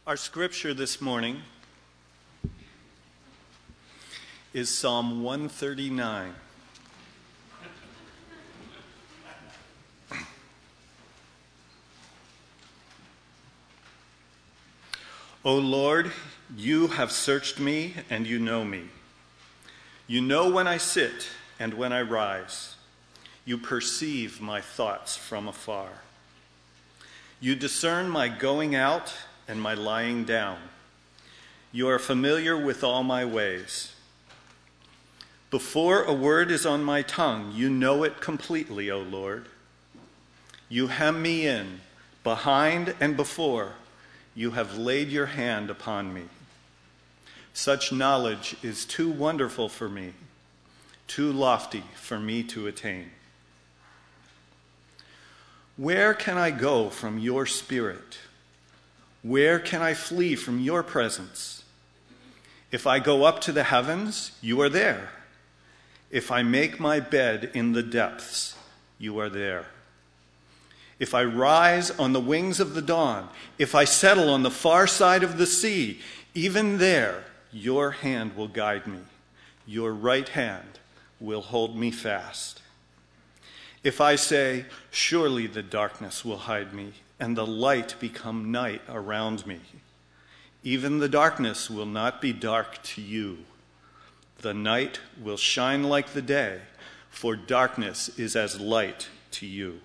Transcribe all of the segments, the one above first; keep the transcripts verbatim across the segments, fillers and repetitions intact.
Our scripture this morning is Psalm one thirty-nine. O Lord, you have searched me and you know me. You know when I sit and when I rise. You perceive my thoughts from afar. You discern my going out and my lying down. You are familiar with all my ways. Before a word is on my tongue, you know it completely, O Lord. You hem me in, behind and before. You have laid your hand upon me. Such knowledge is too wonderful for me, too lofty for me to attain. Where can I go from your spirit? Where can I flee from your presence? If I go up to the heavens, you are there. If I make my bed in the depths, you are there. If I rise on the wings of the dawn, if I settle on the far side of the sea, even there your hand will guide me. Your right hand will hold me fast. If I say, surely the darkness will hide me, and the light become night around me, even the darkness will not be dark to you. The night will shine like the day, for darkness is as light to you.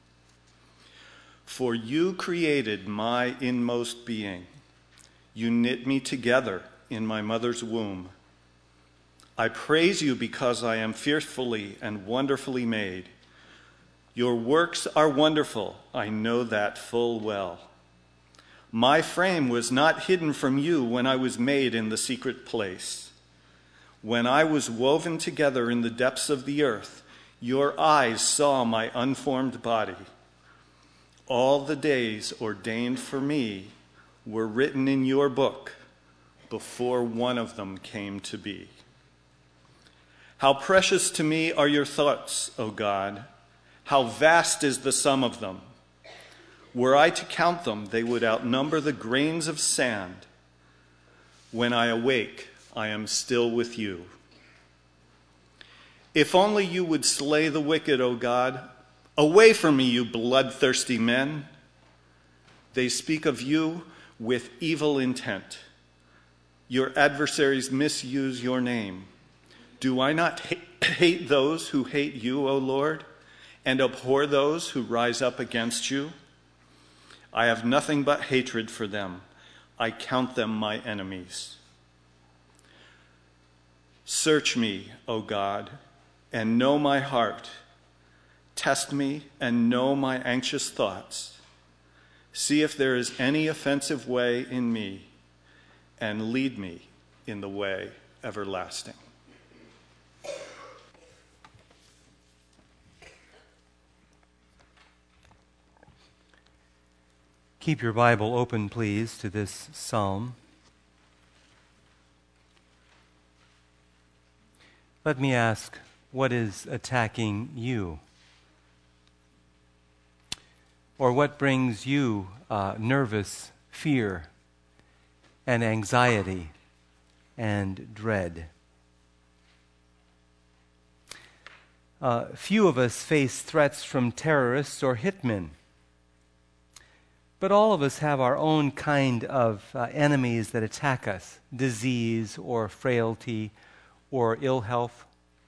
For you created my inmost being. You knit me together in my mother's womb. I praise you because I am fearfully and wonderfully made. Your works are wonderful, I know that full well. My frame was not hidden from you when I was made in the secret place. When I was woven together in the depths of the earth, your eyes saw my unformed body. All the days ordained for me were written in your book before one of them came to be. How precious to me are your thoughts, O God! How vast is the sum of them! Were I to count them, they would outnumber the grains of sand. When I awake, I am still with you. If only you would slay the wicked, O God! Away from me, you bloodthirsty men! They speak of you with evil intent. Your adversaries misuse your name. Do I not hate those who hate you, O Lord, and abhor those who rise up against you? I have nothing but hatred for them. I count them my enemies. Search me, O God, and know my heart. Test me and know my anxious thoughts. See if there is any offensive way in me, and lead me in the way everlasting. Keep your Bible open, please, to this psalm. Let me ask, what is attacking you? Or what brings you uh, nervous fear and anxiety and dread? Uh, few of us face threats from terrorists or hitmen. But all of us have our own kind of uh, enemies that attack us, disease or frailty or ill health.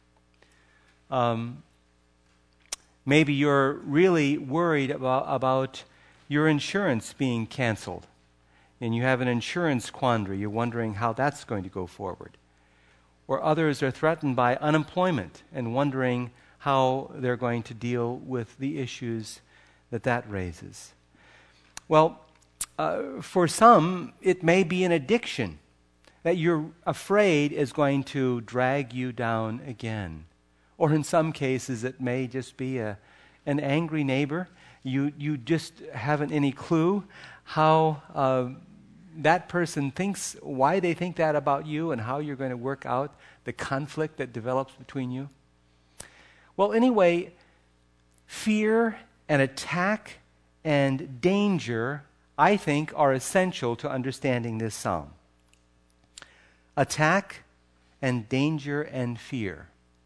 Um, maybe you're really worried about, about your insurance being canceled, and you have an insurance quandary. You're wondering how that's going to go forward. Or others are threatened by unemployment and wondering how they're going to deal with the issues that that raises. Well, uh, for some, it may be an addiction that you're afraid is going to drag you down again. Or in some cases, it may just be a, an angry neighbor. You, you just haven't any clue how uh, that person thinks, why they think that about you, and how you're going to work out the conflict that develops between you. Well, anyway, fear and attack and danger I think, are essential to understanding this psalm. Attack and danger and fear.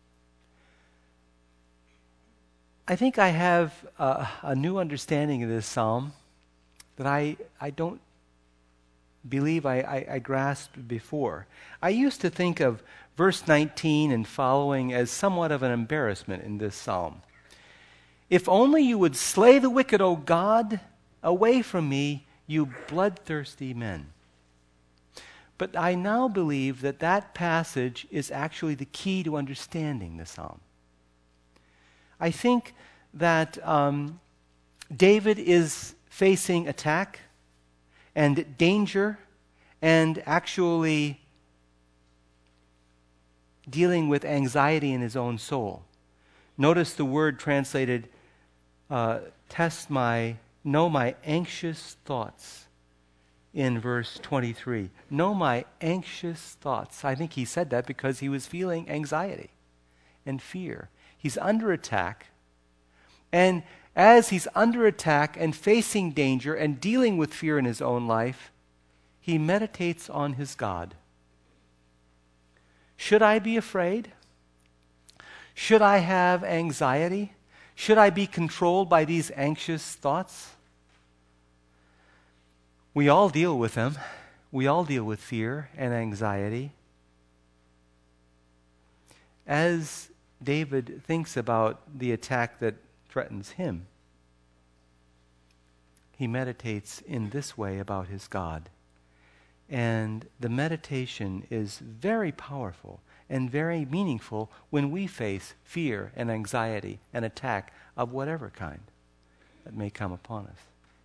I think I have a, a new understanding of this psalm that I, I don't believe I, I, I grasped before. I used to think of verse nineteen and following as somewhat of an embarrassment in this psalm. If only you would slay the wicked, O God, away from me, you bloodthirsty men. But I now believe that that passage is actually the key to understanding the psalm. I think that um, David is facing attack and danger and actually dealing with anxiety in his own soul. Notice the word translated, uh, test my, know my anxious thoughts in verse twenty-three. Know my anxious thoughts. I think he said that because he was feeling anxiety and fear. He's under attack. And as he's under attack and facing danger and dealing with fear in his own life, he meditates on his God. Should I be afraid? Should I have anxiety? Should I be controlled by these anxious thoughts? We all deal with them. We all deal with fear and anxiety. As David thinks about the attack that threatens him, he meditates in this way about his God. And the meditation is very powerful and very meaningful when we face fear and anxiety and attack of whatever kind that may come upon us.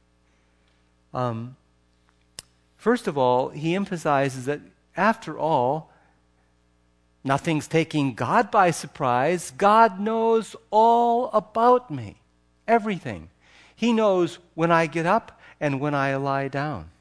Um, first of all, he emphasizes that after all, nothing's taking God by surprise. God knows all about me, everything. He knows when I get up and when I lie down.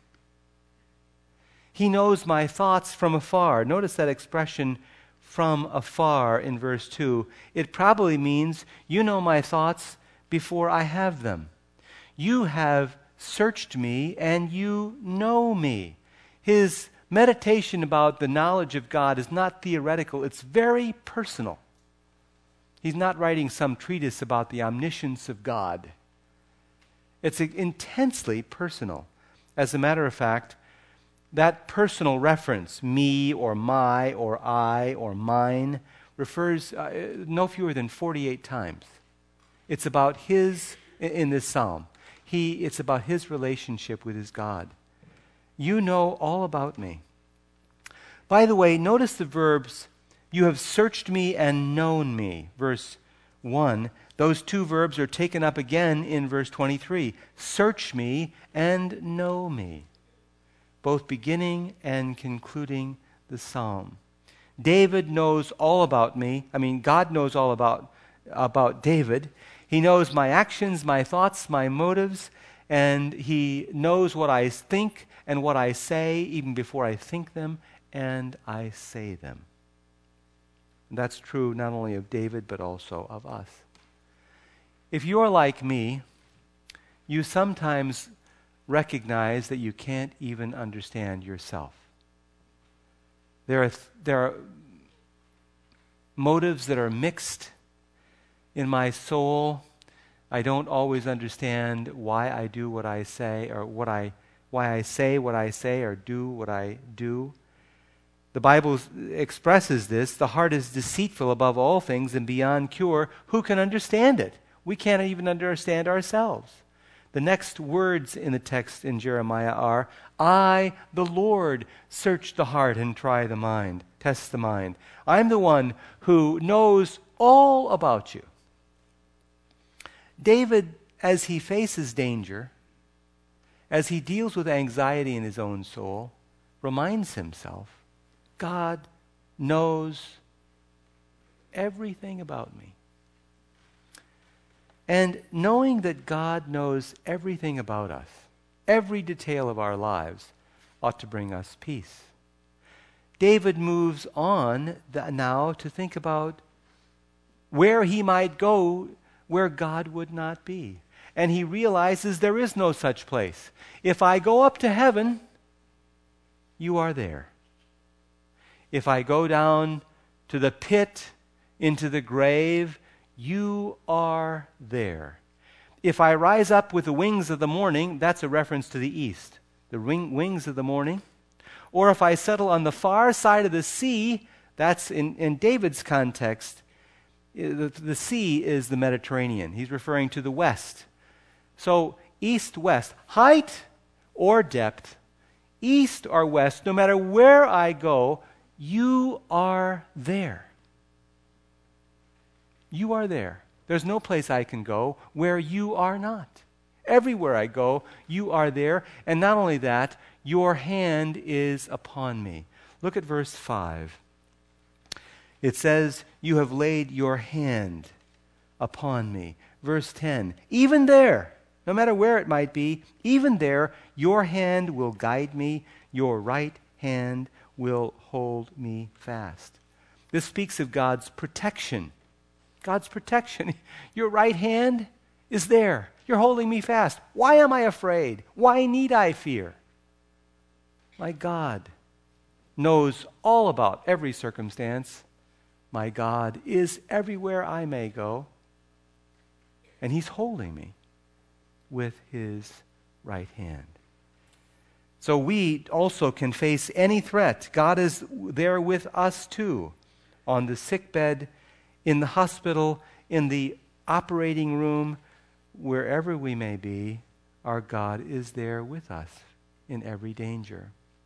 He knows my thoughts from afar. Notice that expression, from afar, in verse two. It probably means you know my thoughts before I have them. You have searched me and you know me. His meditation about the knowledge of God is not theoretical, it's very personal. He's not writing some treatise about the omniscience of God. It's intensely personal. As a matter of fact, that personal reference, me or my or I or mine, refers uh, no fewer than forty-eight times. It's about his, in this psalm, he, it's about his relationship with his God. You know all about me. By the way, notice the verbs, you have searched me and known me, verse one. Those two verbs are taken up again in verse twenty-three. Search me and know me. Both beginning and concluding the psalm. David knows all about me. I mean, God knows all about, about David. He knows my actions, my thoughts, my motives, and he knows what I think and what I say even before I think them and I say them. And that's true not only of David but also of us. If you're like me, you sometimes recognize that you can't even understand yourself. There are, th- there are motives that are mixed in my soul. I don't always understand why I do what I say, or what I, why I say what I say, or do what I do. The Bible expresses this. The heart is deceitful above all things and beyond cure. Who can understand it? We can't even understand ourselves. The next words in the text in Jeremiah are, I, the Lord, search the heart and try the mind, test the mind. I'm the one who knows all about you. David, as he faces danger, as he deals with anxiety in his own soul, reminds himself, God knows everything about me. And knowing that God knows everything about us, every detail of our lives, ought to bring us peace. David moves on the, now to think about where he might go where God would not be. and he realizes there is no such place. If I go up to heaven, you are there. If I go down to the pit, into the grave, you are there. If I rise up with the wings of the morning, that's a reference to the east, the wing, wings of the morning. Or if I settle on the far side of the sea, that's in, in David's context, the, the sea is the Mediterranean. He's referring to the west. So east-west, height or depth, east or west, no matter where I go, you are there. You are there. There's no place I can go where you are not. Everywhere I go, you are there. And not only that, your hand is upon me. Look at verse five. It says, you have laid your hand upon me. Verse ten, even there, no matter where it might be, even there, your hand will guide me, your right hand will hold me fast. This speaks of God's protection. God's protection. Your right hand is there. You're holding me fast. Why am I afraid? Why need I fear? My God knows all about every circumstance. My God is everywhere I may go. And he's holding me with his right hand. So we also can face any threat. God is there with us too. On the sickbed, in the hospital, in the operating room, wherever we may be, our God is there with us in every danger.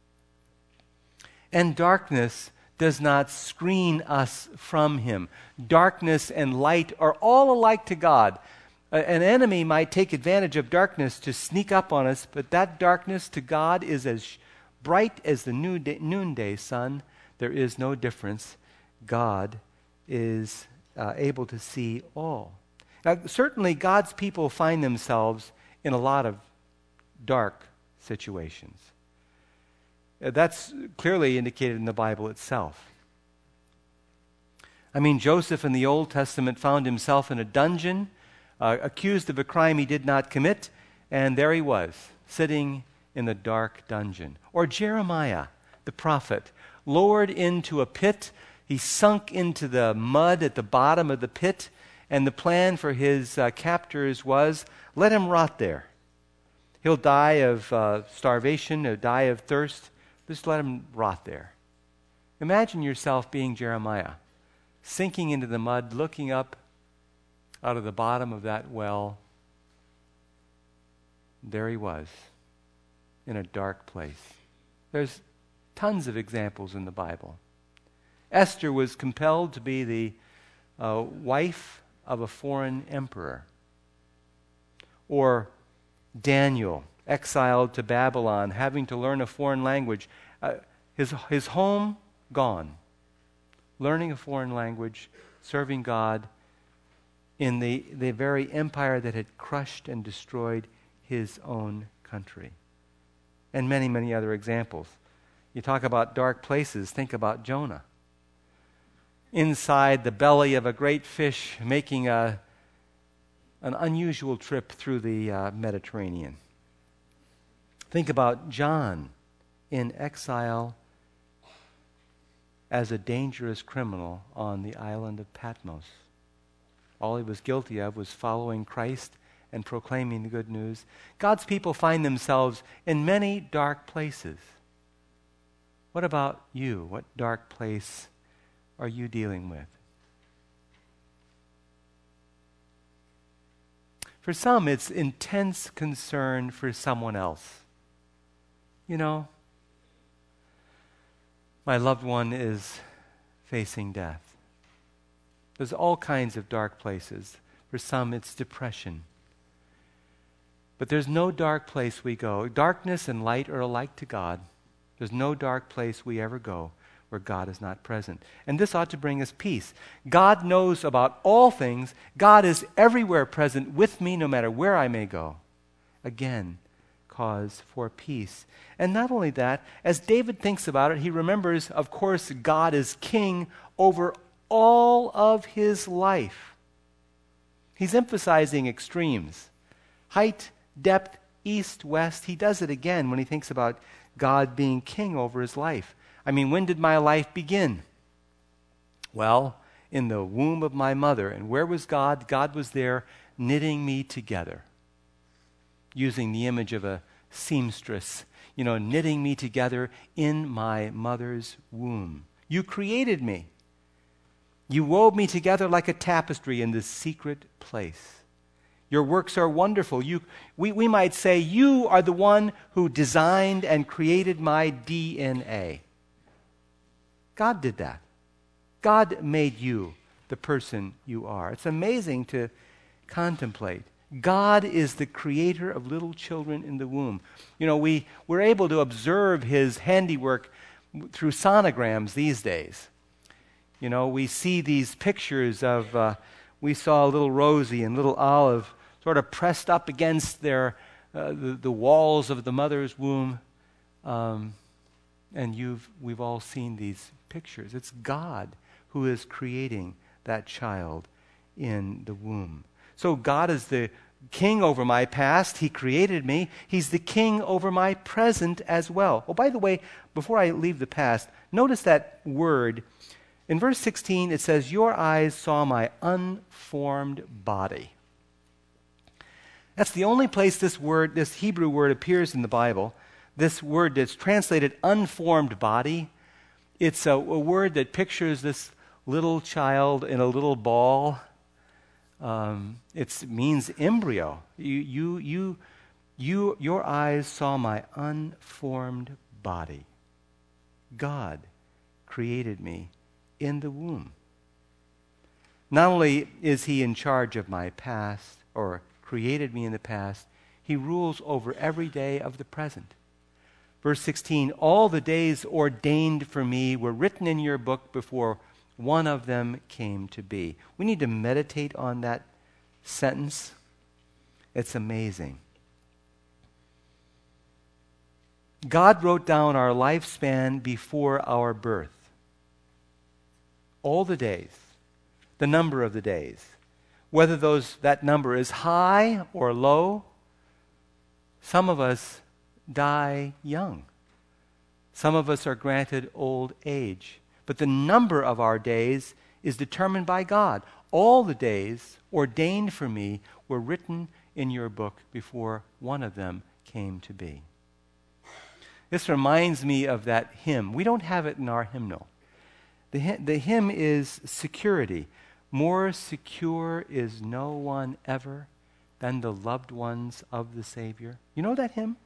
And darkness does not screen us from him. Darkness and light are all alike to God. An enemy might take advantage of darkness to sneak up on us, but that darkness to God is as bright as the noonday sun. There is no difference. God is uh, able to see all. Now, certainly God's people find themselves in a lot of dark situations. Uh, that's clearly indicated in the Bible itself. I mean, Joseph in the Old Testament found himself in a dungeon, uh, accused of a crime he did not commit, and there he was, sitting in the dark dungeon. Or Jeremiah, the prophet, lowered into a pit. He sunk into the mud at the bottom of the pit, and the plan for his uh, captors was, let him rot there. He'll die of uh, starvation, he'll die of thirst. Just let him rot there. Imagine yourself being Jeremiah, sinking into the mud, looking up out of the bottom of that well. There he was, in a dark place. There's tons of examples in the Bible. Esther was compelled to be the uh, wife of a foreign emperor. Or Daniel, exiled to Babylon, having to learn a foreign language. Uh, his, his home gone. Learning a foreign language, serving God in the, the very empire that had crushed and destroyed his own country. And many, many other examples. You talk about dark places, think about Jonah. Inside the belly of a great fish, making a, an unusual trip through the uh, Mediterranean. Think about John in exile as a dangerous criminal on the island of Patmos. All he was guilty of was following Christ and proclaiming the good news. God's people find themselves in many dark places. What about you? What dark place are you dealing with? For some, it's intense concern for someone else. You know, my loved one is facing death. There's all kinds of dark places. For some, it's depression. But there's no dark place we go. Darkness and light are alike to God. There's no dark place we ever go where God is not present. And this ought to bring us peace. God knows about all things. God is everywhere present with me no matter where I may go. Again, cause for peace. And not only that, as David thinks about it, he remembers, of course, God is king over all of his life. He's emphasizing extremes. height, depth, east, west. He does it again when he thinks about God being king over his life. I mean, when did my life begin? Well, in the womb of my mother. And where was God? God was there knitting me together, using the image of a seamstress, you know, knitting me together in my mother's womb. You created me. You wove me together like a tapestry in this secret place. Your works are wonderful. You, we, we might say you are the one who designed and created my D N A. God did that. God made you the person you are. It's amazing to contemplate. God is the creator of little children in the womb. You know, we, we're able to observe his handiwork through sonograms these days. You know, we see these pictures of, uh, we saw little Rosie and little Olive sort of pressed up against their, uh, the, the walls of the mother's womb. Um, and you've, we've all seen these pictures. It's God who is creating that child in the womb. So God is the king over my past. He created me. He's the king over my present as well. Oh, by the way, before I leave the past, notice that word. In verse sixteen, it says, your eyes saw my unformed body. That's the only place this word, this Hebrew word appears in the Bible. This word that's translated unformed body. It's a, a word that pictures this little child in a little ball. Um, it means embryo. You, you, you, you, your eyes saw my unformed body. God created me in the womb. Not only is he in charge of my past, or created me in the past, he rules over every day of the present. Verse sixteen, all the days ordained for me were written in your book before one of them came to be. We need to meditate on that sentence. It's amazing. God wrote down our lifespan before our birth. All the days, the number of the days, whether those that number is high or low. Some of us die young. Some of us are granted old age. But the number of our days is determined by God. All the days ordained for me were written in your book before one of them came to be. This reminds me of that hymn. We don't have it in our hymnal. The, hy- the hymn is security. More secure is no one ever than the loved ones of the Savior. You know that hymn?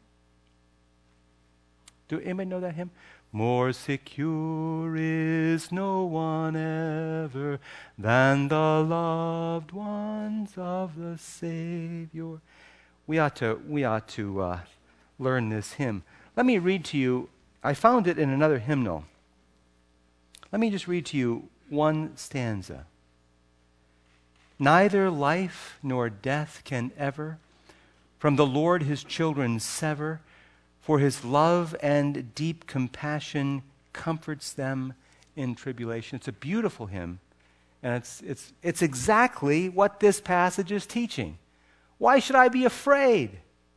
Do anybody know that hymn? More secure is no one ever than the loved ones of the Savior. We ought to, we ought to uh, learn this hymn. Let me read to you, I found it in another hymnal. Let me just read to you one stanza. Neither life nor death can ever from the Lord his children sever, for his love and deep compassion comforts them in tribulation. It's a beautiful hymn, and it's, it's, it's exactly what this passage is teaching. Why should I be afraid?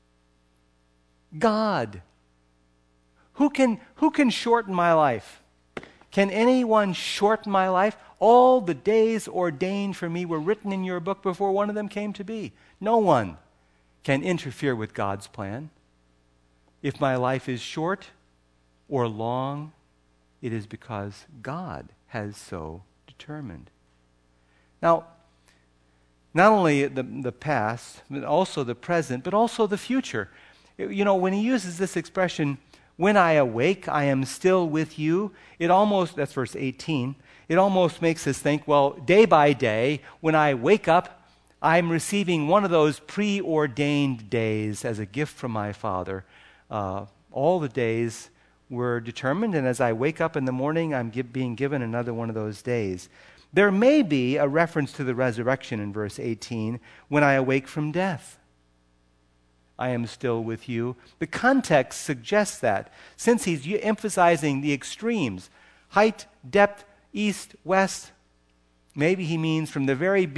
God. Who can, who can shorten my life? Can anyone shorten my life? All the days ordained for me were written in your book before one of them came to be. No one can interfere with God's plan. If my life is short or long, it is because God has so determined. Now, not only the, the past, but also the present, but also the future. You know, when he uses this expression, when I awake, I am still with you, it almost, that's verse eighteen, it almost makes us think, well, day by day, when I wake up, I'm receiving one of those preordained days as a gift from my Father. Uh, all the days were determined, and as I wake up in the morning, I'm give, being given another one of those days. There may be a reference to the resurrection in verse eighteen, when I awake from death. I am still with you. The context suggests that, since he's emphasizing the extremes, height, depth, east, west, maybe he means from the very be-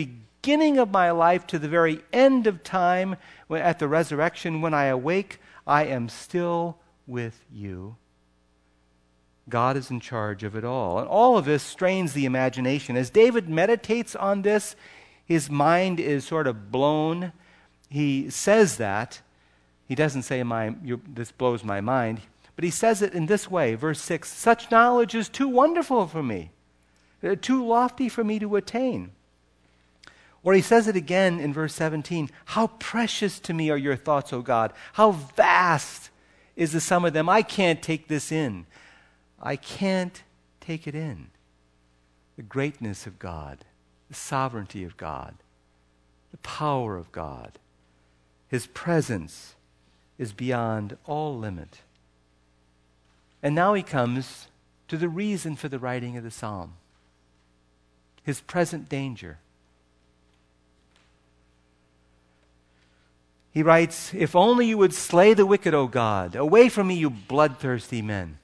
beginning of my life to the very end of time, when, at the resurrection, when I awake, I am still with you. God is in charge of it all. And all of this strains the imagination. As David meditates on this, his mind is sort of blown. He says that. He doesn't say, my, you, this blows my mind. But he says it in this way, verse six, such knowledge is too wonderful for me, too lofty for me to attain. Or he says it again in verse seventeen, how precious to me are your thoughts, O God. How vast is the sum of them. I can't take this in. I can't take it in. The greatness of God, the sovereignty of God, the power of God, His presence is beyond all limit. And now he comes to the reason for the writing of the psalm, his present danger. He writes, if only you would slay the wicked, O God. Away from me, you bloodthirsty men.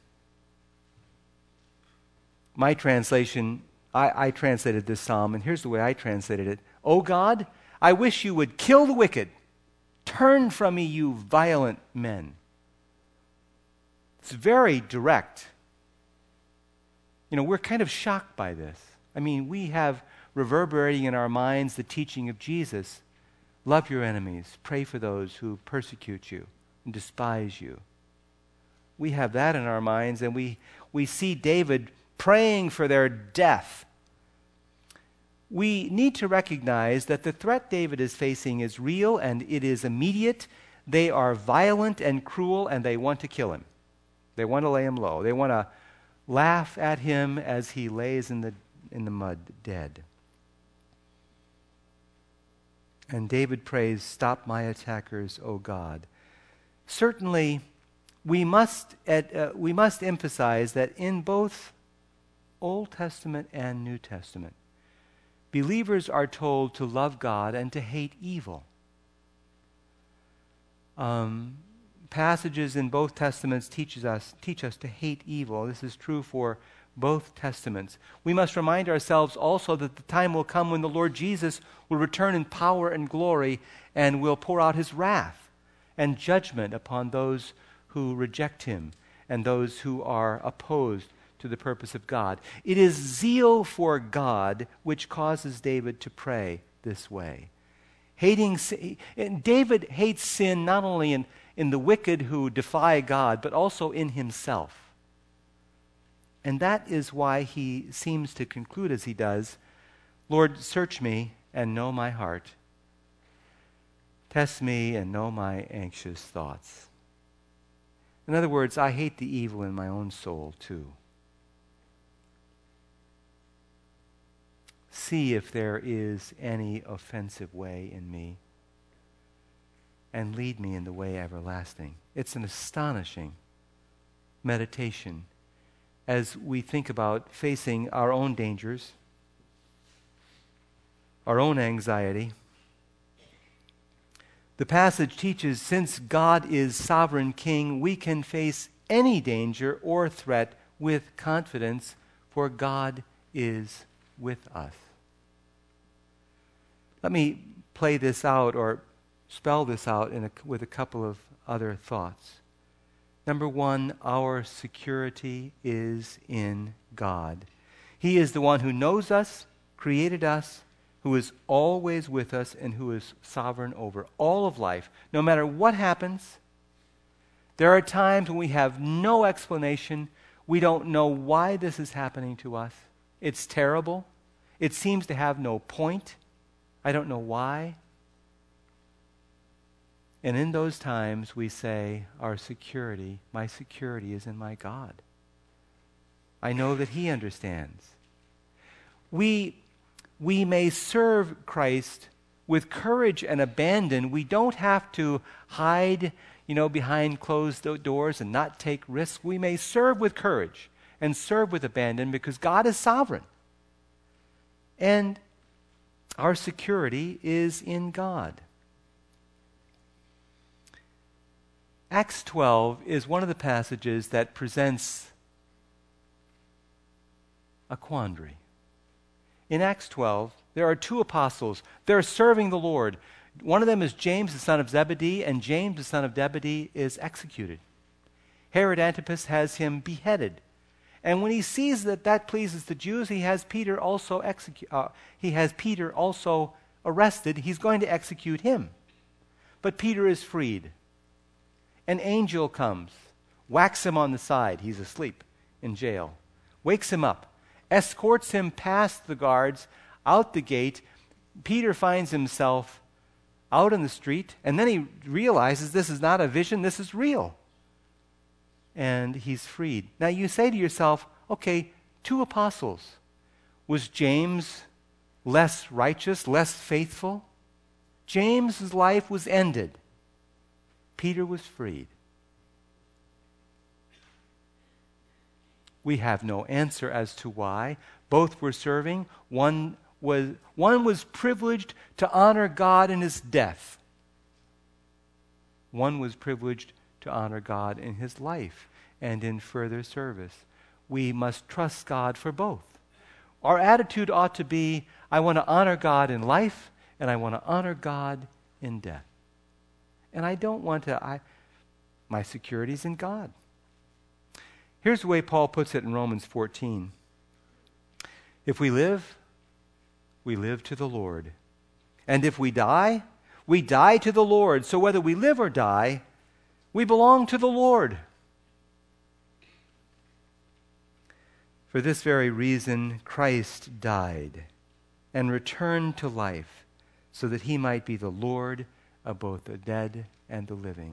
My translation, I, I translated this psalm, and here's the way I translated it. O God, I wish you would kill the wicked. Turn from me, you violent men. It's very direct. You know, we're kind of shocked by this. I mean, we have reverberating in our minds the teaching of Jesus. Love your enemies. Pray for those who persecute you and despise you. We have that in our minds, and we, we see David praying for their death. We need to recognize that the threat David is facing is real and it is immediate. They are violent and cruel, and they want to kill him. They want to lay him low. They want to laugh at him as he lays in the, in the mud dead. And David prays, stop my attackers, O God. Certainly, we must, at, uh, we must emphasize that in both Old Testament and New Testament, believers are told to love God and to hate evil. Um, passages in both Testaments teaches us, teach us to hate evil. This is true for both Testaments. We must remind ourselves also that the time will come when the Lord Jesus will return in power and glory and will pour out his wrath and judgment upon those who reject him and those who are opposed to the purpose of God. It is zeal for God which causes David to pray this way. Hating sin, and David hates sin not only in, in the wicked who defy God, but also in himself. And that is why he seems to conclude as he does, Lord, search me and know my heart. Test me and know my anxious thoughts. In other words, I hate the evil in my own soul too. See if there is any offensive way in me, and lead me in the way everlasting. It's an astonishing meditation as we think about facing our own dangers, our own anxiety. The passage teaches, since God is sovereign king, we can face any danger or threat with confidence, for God is with us. Let me play this out or spell this out in a, with a couple of other thoughts. Number one, our security is in God. He is the one who knows us, created us, who is always with us, and who is sovereign over all of life. No matter what happens, there are times when we have no explanation. We don't know why this is happening to us. It's terrible. It seems to have no point. I don't know why. And in those times we say, our security, my security is in my God. I know that He understands. We, we may serve Christ with courage and abandon. We don't have to hide, you know, behind closed doors and not take risks. We may serve with courage and serve with abandon because God is sovereign. And our security is in God. Acts twelve is one of the passages that presents a quandary. In Acts twelve, There are two apostles. They're serving the Lord. One of them is James, the son of Zebedee, and James, the son of Zebedee, is executed. Herod Antipas has him beheaded. And when he sees that that pleases the Jews, he has Peter also execu- uh, he has Peter also arrested. He's going to execute him. But Peter is freed. An angel comes, whacks him on the side. He's asleep in jail. Wakes him up, escorts him past the guards, out the gate. Peter finds himself out in the street, and then he realizes this is not a vision, this is real. And he's freed. Now you say to yourself, okay, two apostles. Was James less righteous, less faithful? James's life was ended. Peter was freed. We have no answer as to why. Both were serving. One was, one was privileged to honor God in his death. One was privileged to honor God in his life and in further service. We must trust God for both. Our attitude ought to be, I want to honor God in life, and I want to honor God in death. And I don't want to, I, my security's in God. Here's the way Paul puts it in Romans fourteen. If we live, we live to the Lord. And if we die, we die to the Lord. So whether we live or die, we belong to the Lord. For this very reason, Christ died and returned to life, so that he might be the Lord of both the dead and the living.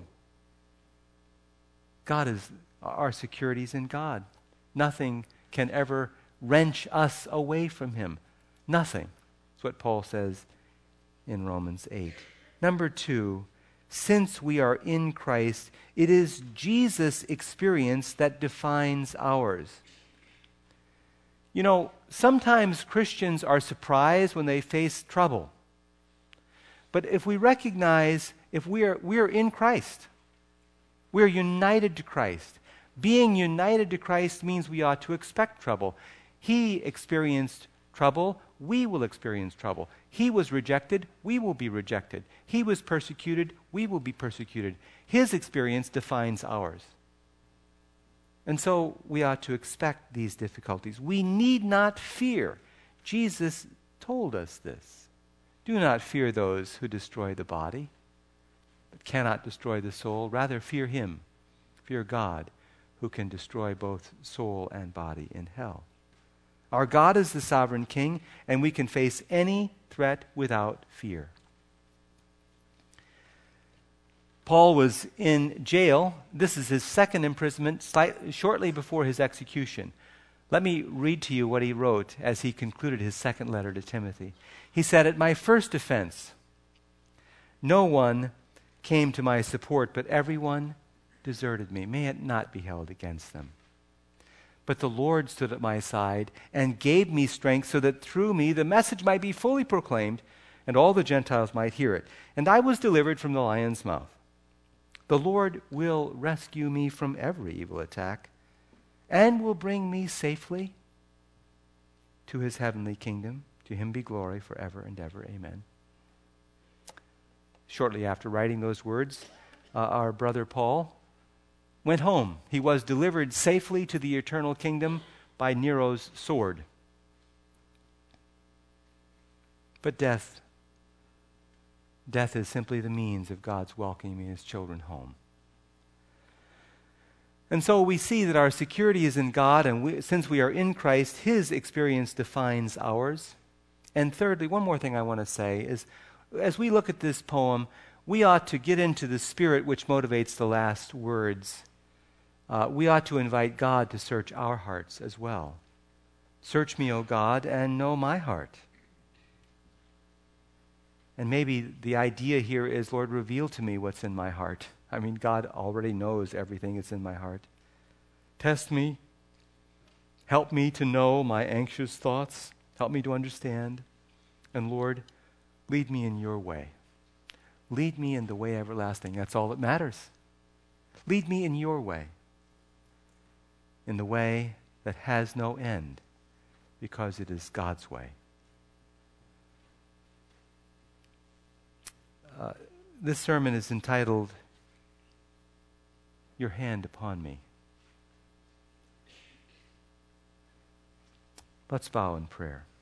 God is, our security is in God. Nothing can ever wrench us away from him. Nothing. That's what Paul says in Romans eight. Number two, since we are in Christ, it is Jesus' experience that defines ours. You know, sometimes Christians are surprised when they face trouble. But if we recognize, if we are, we are in Christ, we are united to Christ. Being united to Christ means we ought to expect trouble. He experienced trouble, we will experience trouble. He was rejected, we will be rejected. He was persecuted, we will be persecuted. His experience defines ours. And so we ought to expect these difficulties. We need not fear. Jesus told us this. Do not fear those who destroy the body, but cannot destroy the soul. Rather fear him. Fear God, who can destroy both soul and body in hell. Our God is the sovereign King, and we can face any threat without fear. Paul was in jail. This is his second imprisonment, slightly, shortly before his execution. Let me read to you what he wrote as he concluded his second letter to Timothy. He said, "At my first offense, no one came to my support, but everyone deserted me. May it not be held against them. But the Lord stood at my side and gave me strength so that through me the message might be fully proclaimed and all the Gentiles might hear it. And I was delivered from the lion's mouth. The Lord will rescue me from every evil attack and will bring me safely to his heavenly kingdom. To him be glory forever and ever. Amen." Shortly after writing those words, uh, our brother Paul went home. He was delivered safely to the eternal kingdom by Nero's sword. But death, death is simply the means of God's welcoming his children home. And so we see that our security is in God, and we, since we are in Christ, his experience defines ours. And thirdly, one more thing I want to say is, as we look at this poem, we ought to get into the spirit which motivates the last words. Uh, we ought to invite God to search our hearts as well. Search me, O God, and know my heart. And maybe the idea here is, Lord, reveal to me what's in my heart. I mean, God already knows everything that's in my heart. Test me. Help me to know my anxious thoughts. Help me to understand. And Lord, lead me in your way. Lead me in the way everlasting. That's all that matters. Lead me in your way. In the way that has no end, because it is God's way. Uh, this sermon is entitled, Your Hand Upon Me. Let's bow in prayer.